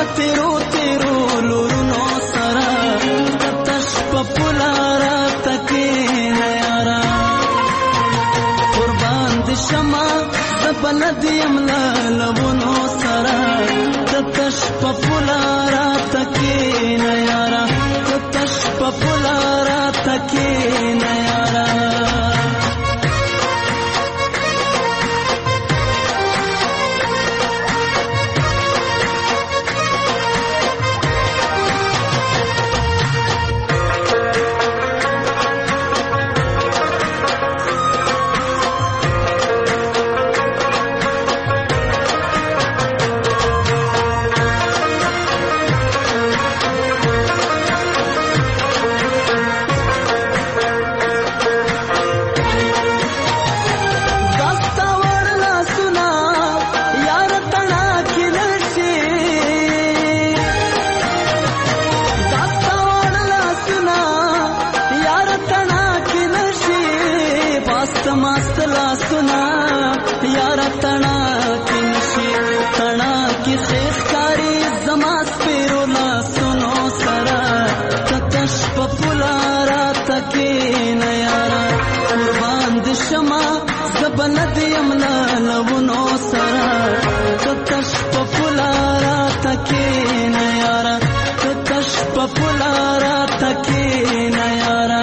تیرو تیرو لورونو سره تش په پولاره تکینه یارا قربان د شمع زبلد یملا لونو سره تش په پولاره تکینه یارا تش په پولاره تکینه یارا بلد یملا لونو سرا تش په پولارا تکین یارا تش په پولارا تکین یارا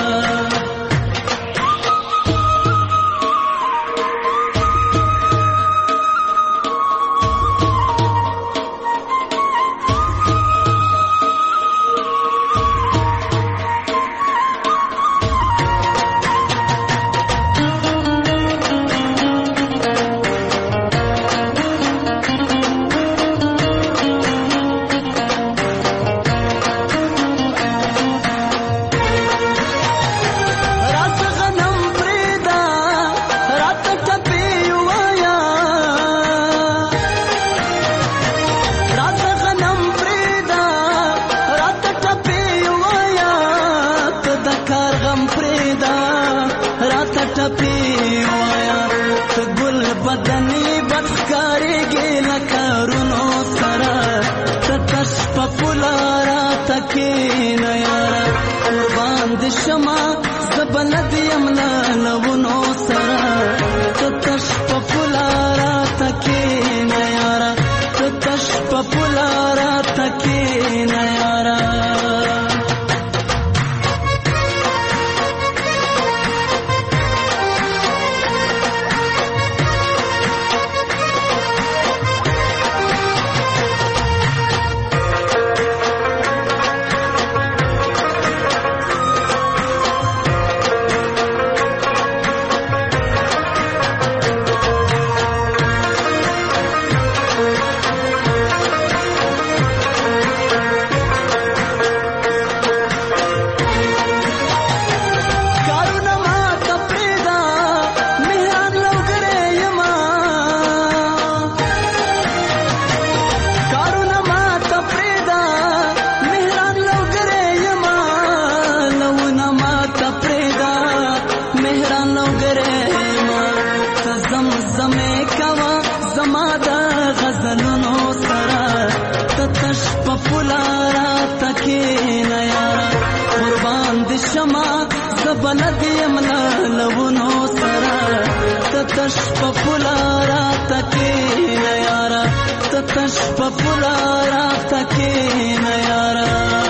بلد یملا لونو سرا تش په پولارا تکین یارا تش په پولارا تکین یارا بلد یملا لونو سرا تش په پولارا تکین یارا تش په پولارا تکین یارا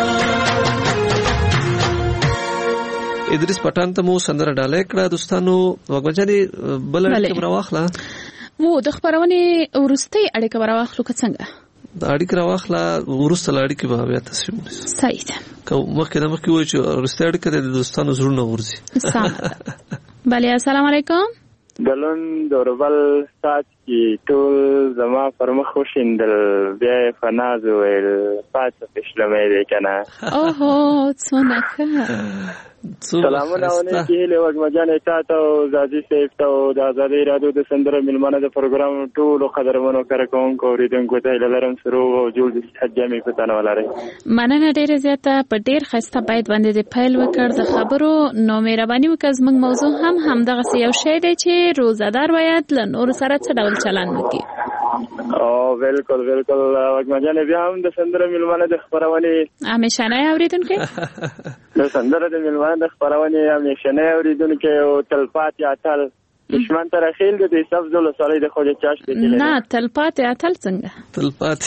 ادریس پټان ته مو سندره ډالۍ کړه دوستانو وګورئ بل اړیکه راواخلا وو د خبرونه ورستي اړیکه راواخلو که څنګه د اړیکه راواخلا ورسته اړیکه به بیا تصمیم نیسو صحیح ده که مخکې وایي چې ورسته اړیکه د دوستانو زړونه ورځي بله السلام علیکم دلون دوربل سات کی ټول زما پر مخ وشیندل بیا فناز ویل پاتې پښلمې دی کنه اوهو څونه ښه سلامونه ونیسي هیله وږمجانې تا ته او زادي صاحب ته او د ازادۍ راډیو د سندره میلمانه د پروګرام ټولو قدرمنو کارکوونکو اورېدونکو ته هیله لرم سرو او جوړ د صحت جامې په تنه ولرئ. مننه ډېره زیاته په ډېر ښایسته بیت باندې د پیل وکړ د خبرو نو مهرباني وکړه زموږ موضوع همدغسې یو شی دی چې روزهدار باید له نورو سره څه ډول چلند وکړي. او بالکل بالکل وګمجان بیا هم د سندره ملمانه د خبرونه همیشنه اوریدونکو د سندره د ملمانه د خبرونه همیشنه اوریدونکو او تلپاتې اتل دشمن تر خیل د حساب زول سره د خوځ چاش دی نه تلپاتې اتل څنګه تلپاتې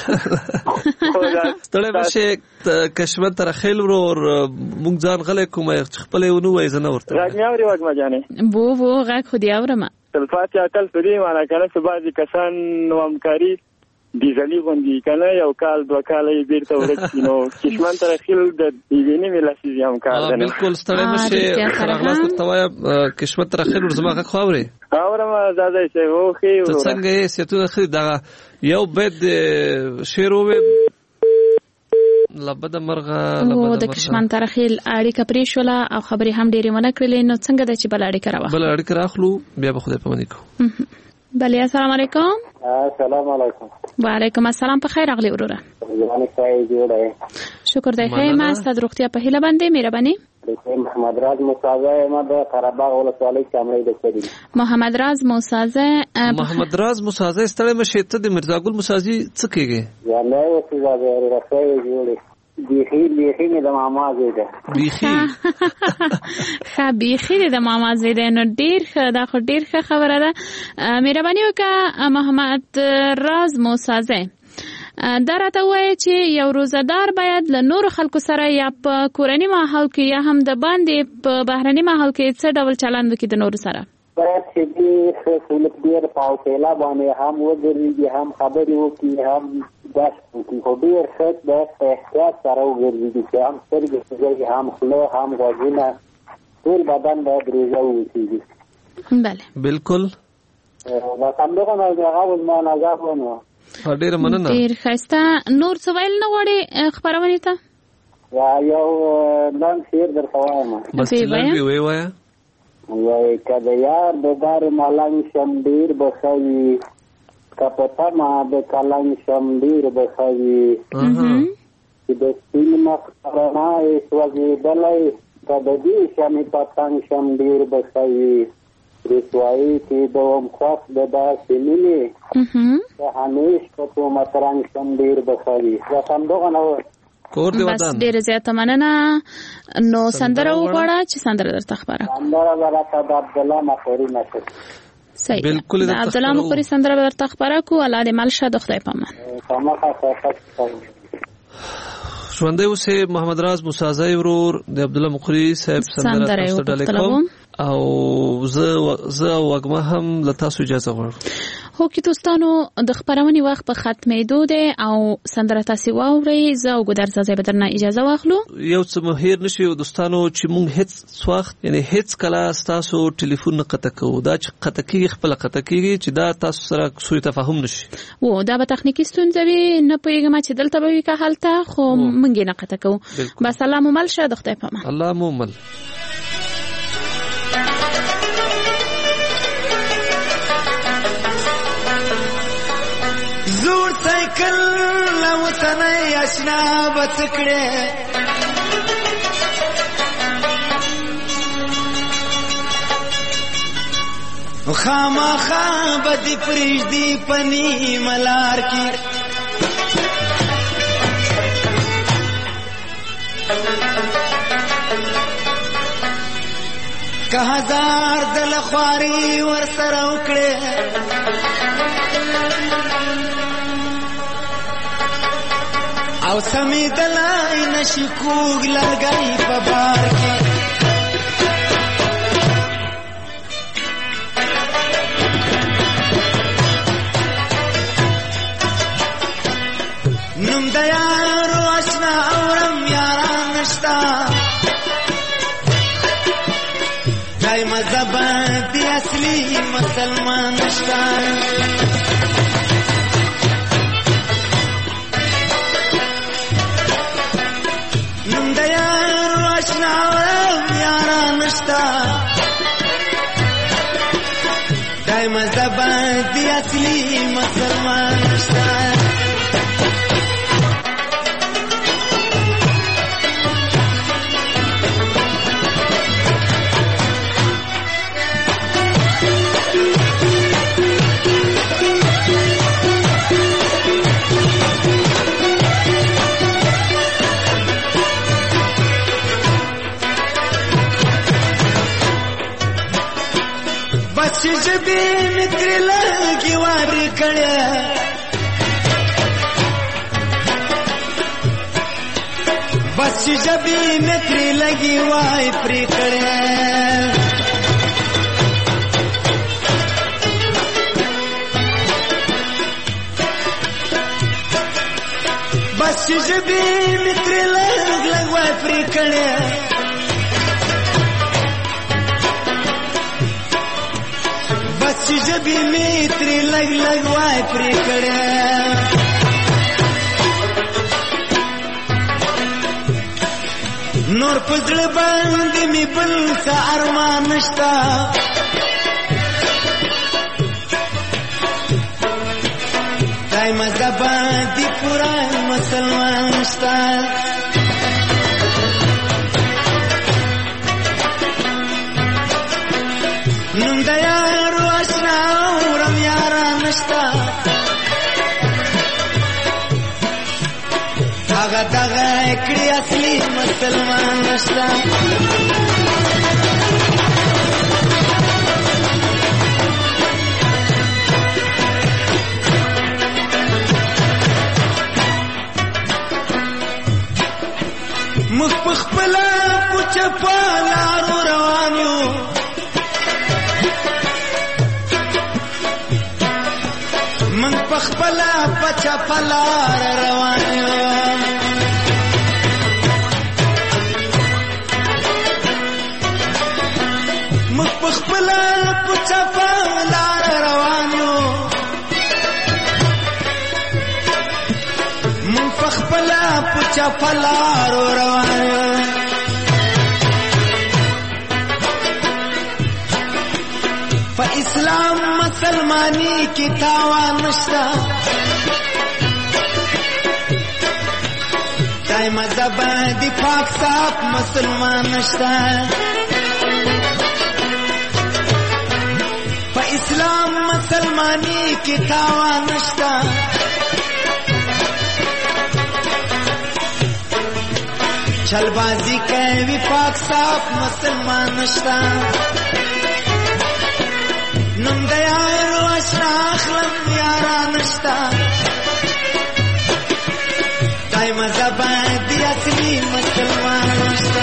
ستړی بشه کشمن تر خیل ور مونږ ځان غلې کومه خپل ونو وای زنه ورته راګنی اوري وګمجانې بو غاک خو دی اورم تلپاتې اتل په دې معنی کنه چې بعضی کسان نو همکاري دیزلی غوندي کنه یو کال دوه کال یې بیرته ورکړي نو کشمن تر خیل د دیوینې ملاسي همکار دی بالکل ستړی بشه خلاص توایا کشمن تر خیل زما خاوري اورم زاده شي او خي څنګه یې ستو خې دا یو بد شیرو لبد مرغه او د کشمن تر خیل اړیکه پرې شوله او خبرې هم ډېرې ونه کړلې نو څنګه د چې بل اړیکه راوخ بل اړیکه راخلو بیا به خدای پامنې کو بله السلام علیکم السلام علیکم وعلیکم السلام په خیر اغلی وروره ځواني پای جوړه شکر دی خیر ما ستاسو روغتیا په هیله باندې مهرباني محمد راز موسازه ما د قرهباغ ولسوالۍ کامرې د کړی محمد راز موسازه ستړی مشه ته د مرزا ګل موسازي څه کېږي یا نه اوسې زاده راځي جوړه بیخی مې د ماما زیده بیخی د ماما زیده نو ډیر دا خو ډیر ښه خبره ده مهرباني وکړه محمد راز موسازه دا راته وایي چې یو روزدار باید له نورو خلکو سره یا په کورني ماحول کې یا هم د باندې په بهرني ماحول کې څه ډول چلند وکړي د نورو سره باید چې دې سهولت ډېر پاوکېلا باندې هم وګرځي هم خبرې وکړي هم داس وکړي خو ډېر ښه د احتیاط سره وګرځي چې هم سترګې هم خوله هم غوږونه ټول بدن باید روژه ووسېږي بله بالکل دا همدغه هغه زما نظر ونه ډېره مننه ډېر ښایسته نور څه ویل نه غواړې خپرونې ته یو لنډ شعر درته وایم بس لنډ وی وایه وای کده یار د دار ملنګ شم ډیر بخوي کپتا ما د کلنګ شم ډیر بخوي چې د سپین مخ رڼا یې سوځېدلی کده دې شمې پتنګ شم ډیر بخوي رسوایي کې دوم خوښ د داسې مینې د همیش په تومت رنګ شم ډیر بخوي دا همدغه نه کور دی بس ډیره زیاته مننه نو سندره وغواړه چې سندره درته خبره سندره ورته د عبدالله مخوري نشي صحیح بالکل د عبدالله مخوري سندره درته خبره کو الله دې مل شه د خدای پامان ژوندی اوسې محمد راز موسازی ورور د عبدالله مخوري صاحب سندره تاسو کوم او زه وګما هم له تاسو اجازه غواړم هو کې دوستانو د خبرونې وخت په ختمېدو دی او سندره تاسو واورئ زه او ګودر زازه به درنه اجازه واخلو یو څه مهیر نشي دوستانو چې مونږ هیڅ وخت یعنی هیڅ کله تاسو ټلیفون نه قطع کوو دا چې قطع کیږي خپل قطع کیږي چې دا تاسو سره سوء تفاهم نشي و دا به تخنیکی ستونزه وي نه پوهیږم چې دلته به وي که هلته خو مونږ نه قطع کوو بس الله مو مل شه د خدای پامان الله مو مل زور سایکل لوتنه اشنا بتکړه خامخا بدی پریږدي پنی ملار کی که هزار دل خواري ور سره وکړه او سمې دلای نشي کوګ لګای په بار کې نوم د یارو آشنا اورم یاران نشتا دای مذهب دی اصلي مسلمان نشتا دای مذهب دی اصلي مسلمان نشتا وای پرې کړې بس چې ژبې مې ترې لګي وای پرې کړې بس چې ژبې مې ترې لګ لګ وای پرې کړې بس چې ژبې مې ترې لګ لګ وای پرې کړې نور په زړه باندې مې بل څه ارمان نشته دای مذهب دې پورا مسلمان نشته نوم د یارو اشنا ورم یاران نشته هغه دغه کړي اصلي مسلمان نشته مخ په خپله پوچه په لارو روان یو من په خپله پچه په لار روان یو مخ په خپله پچه په لار روان یو من په خپله پچه په لارو روان یو په اسلام مسلمانی کی تاوان نشتا دای مذهب دی پاک صاحب مسلمان نشتا په اسلام مسلمانی کی تاوان نشتا چل بازی کوي پاک صاحب مسلمان نشتا نوم د یارو اشنا اخلم یاران نشتا دای مذهب دی اصلي مسلمان نشتا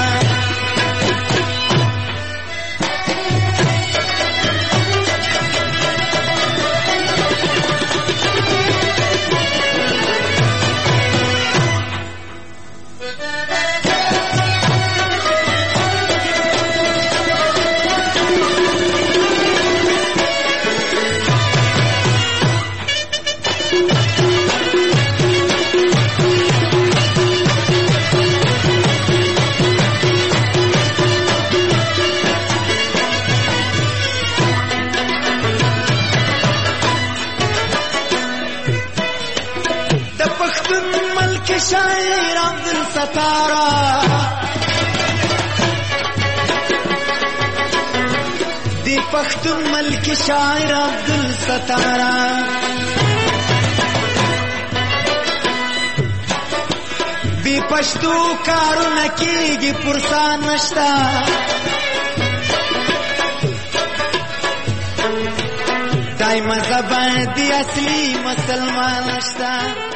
شاعر عبدالستارا دی پختون ملک شاعر عبدالستارا بی پشتو کارو نکیگی پرسان نشتا دای مذہب دی اصلی مسلمان نشتا